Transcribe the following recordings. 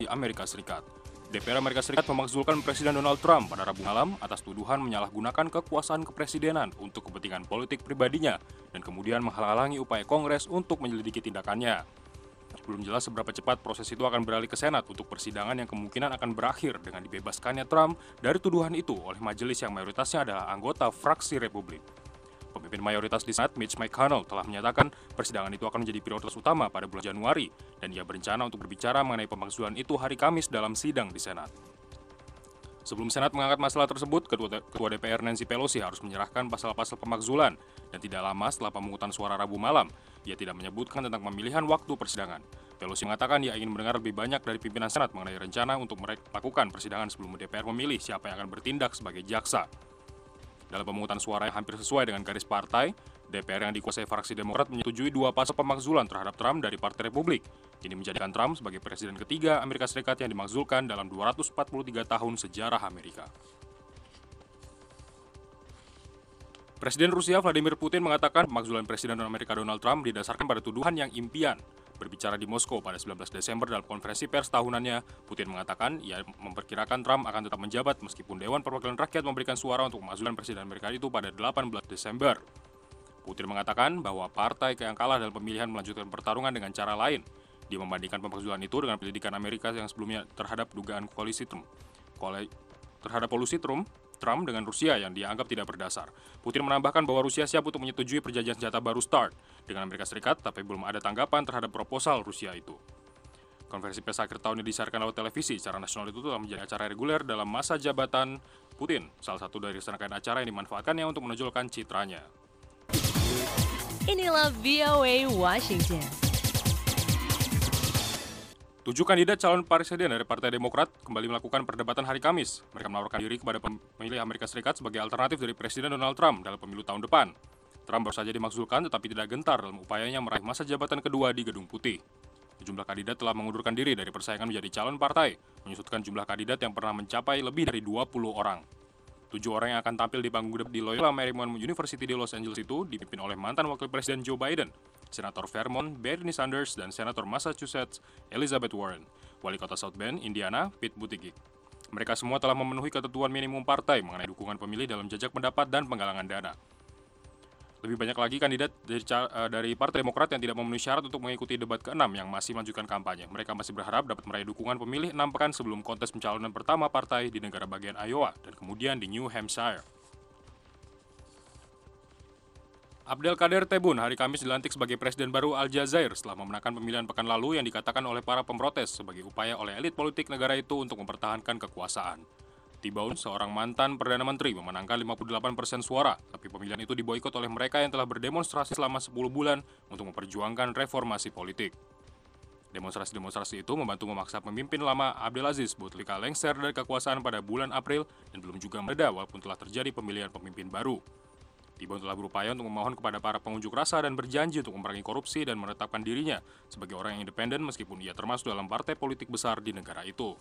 di Amerika Serikat. DPR Amerika Serikat memakzulkan Presiden Donald Trump pada Rabu malam atas tuduhan menyalahgunakan kekuasaan kepresidenan untuk kepentingan politik pribadinya dan kemudian menghalangi upaya Kongres untuk menyelidiki tindakannya. Belum jelas seberapa cepat proses itu akan beralih ke Senat untuk persidangan yang kemungkinan akan berakhir dengan dibebaskannya Trump dari tuduhan itu oleh majelis yang mayoritasnya adalah anggota fraksi Republik. Pemimpin mayoritas di Senat, Mitch McConnell, telah menyatakan persidangan itu akan menjadi prioritas utama pada bulan Januari, dan ia berencana untuk berbicara mengenai pemakzulan itu hari Kamis dalam sidang di Senat. Sebelum Senat mengangkat masalah tersebut, Ketua DPR Nancy Pelosi harus menyerahkan pasal-pasal pemakzulan, dan tidak lama setelah pemungutan suara Rabu malam, ia tidak menyebutkan tentang pemilihan waktu persidangan. Pelosi mengatakan ia ingin mendengar lebih banyak dari pimpinan Senat mengenai rencana untuk melakukan persidangan sebelum DPR memilih siapa yang akan bertindak sebagai jaksa. Dalam pemungutan suara yang hampir sesuai dengan garis partai, DPR yang dikuasai fraksi Demokrat menyetujui 2 pasal pemakzulan terhadap Trump dari Partai Republik. Ini menjadikan Trump sebagai presiden ketiga Amerika Serikat yang dimakzulkan dalam 243 tahun sejarah Amerika. Presiden Rusia Vladimir Putin mengatakan pemakzulan Presiden Amerika Donald Trump didasarkan pada tuduhan yang impian. Berbicara di Moskow pada 19 Desember dalam konferensi pers tahunannya, Putin mengatakan ia memperkirakan Trump akan tetap menjabat meskipun Dewan Perwakilan Rakyat memberikan suara untuk pemakzulan Presiden Amerika itu pada 18 Desember. Putin mengatakan bahwa partai yang kalah dalam pemilihan melanjutkan pertarungan dengan cara lain. Dia membandingkan pemakzulan itu dengan penyelidikan Amerika yang sebelumnya terhadap dugaan kolusi Trump dengan Rusia yang dianggap tidak berdasar. Putin menambahkan bahwa Rusia siap untuk menyetujui perjanjian senjata baru START dengan Amerika Serikat, tapi belum ada tanggapan terhadap proposal Rusia itu. Konferensi pers akhir tahun yang disiarkan lewat televisi secara nasional itu telah menjadi acara reguler dalam masa jabatan Putin, salah satu dari serangkaian acara yang dimanfaatkannya untuk menonjolkan citranya. Inilah VOA Washington. 7 kandidat calon presiden dari Partai Demokrat kembali melakukan perdebatan hari Kamis. Mereka menawarkan diri kepada pemilih Amerika Serikat sebagai alternatif dari Presiden Donald Trump dalam pemilu tahun depan. Trump baru saja dimakzulkan tetapi tidak gentar dalam upayanya meraih masa jabatan kedua di Gedung Putih. Sejumlah kandidat telah mengundurkan diri dari persaingan menjadi calon partai, menyusutkan jumlah kandidat yang pernah mencapai lebih dari 20 orang. 7 orang yang akan tampil di panggung debat di Loyola Marymount University di Los Angeles itu dipimpin oleh mantan Wakil Presiden Joe Biden, Senator Vermont Bernie Sanders, dan Senator Massachusetts Elizabeth Warren, Wali Kota South Bend, Indiana, Pete Buttigieg. Mereka semua telah memenuhi ketentuan minimum partai mengenai dukungan pemilih dalam jajak pendapat dan penggalangan dana. Lebih banyak lagi kandidat dari Partai Demokrat yang tidak memenuhi syarat untuk mengikuti debat ke-6 yang masih melanjutkan kampanye. Mereka masih berharap dapat meraih dukungan pemilih 6 pekan sebelum kontes pencalonan pertama partai di negara bagian Iowa dan kemudian di New Hampshire. Abdelkader Tebboune hari Kamis dilantik sebagai presiden baru Aljazair setelah memenangkan pemilihan pekan lalu yang dikatakan oleh para pemprotes sebagai upaya oleh elit politik negara itu untuk mempertahankan kekuasaan. Tebboune, seorang mantan Perdana Menteri, memenangkan 58% suara, tapi pemilihan itu diboikot oleh mereka yang telah berdemonstrasi selama 10 bulan untuk memperjuangkan reformasi politik. Demonstrasi-demonstrasi itu membantu memaksa pemimpin lama Abdelaziz Bouteflika lengser dari kekuasaan pada bulan April dan belum juga mereda walaupun telah terjadi pemilihan pemimpin baru. Tebboune telah berupaya untuk memohon kepada para pengunjuk rasa dan berjanji untuk memerangi korupsi dan menetapkan dirinya sebagai orang yang independen meskipun ia termasuk dalam partai politik besar di negara itu.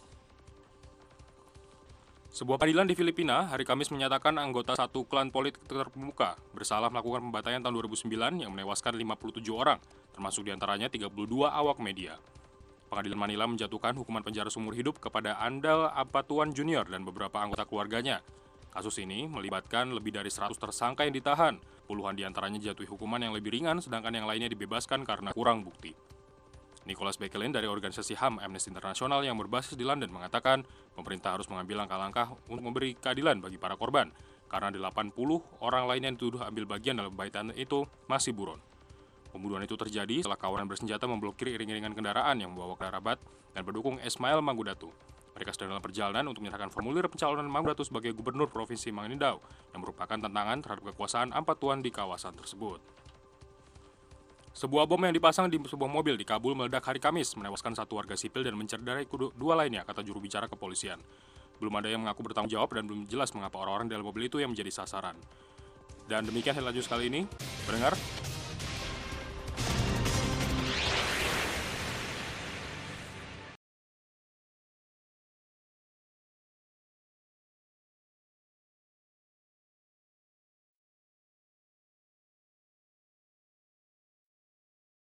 Sebuah pengadilan di Filipina hari Kamis menyatakan anggota satu klan politik terkemuka bersalah melakukan pembantaian tahun 2009 yang menewaskan 57 orang, termasuk diantaranya 32 awak media. Pengadilan Manila menjatuhkan hukuman penjara seumur hidup kepada Andal Apatuan Jr. dan beberapa anggota keluarganya. Kasus ini melibatkan lebih dari 100 tersangka yang ditahan, puluhan diantaranya dijatuhi hukuman yang lebih ringan sedangkan yang lainnya dibebaskan karena kurang bukti. Nicholas Bekelin dari organisasi HAM Amnesty International yang berbasis di London mengatakan pemerintah harus mengambil langkah-langkah untuk memberi keadilan bagi para korban karena 80 orang lainnya yang dituduh ambil bagian dalam pembahitan itu masih buron. Pembunuhan itu terjadi setelah kawanan bersenjata memblokir iring-iringan kendaraan yang membawa Rabat dan pendukung Ismail Mangudatu. Mereka sedang dalam perjalanan untuk menyerahkan formulir pencalonan Mangudatu sebagai gubernur Provinsi Maguindanao yang merupakan tantangan terhadap kekuasaan Ampatuan di kawasan tersebut. Sebuah bom yang dipasang di sebuah mobil di Kabul meledak hari Kamis, menewaskan satu warga sipil dan mencederai dua lainnya, kata juru bicara kepolisian. Belum ada yang mengaku bertanggung jawab dan belum jelas mengapa orang-orang dalam mobil itu yang menjadi sasaran. Dan demikian headline news kali ini. Pendengar,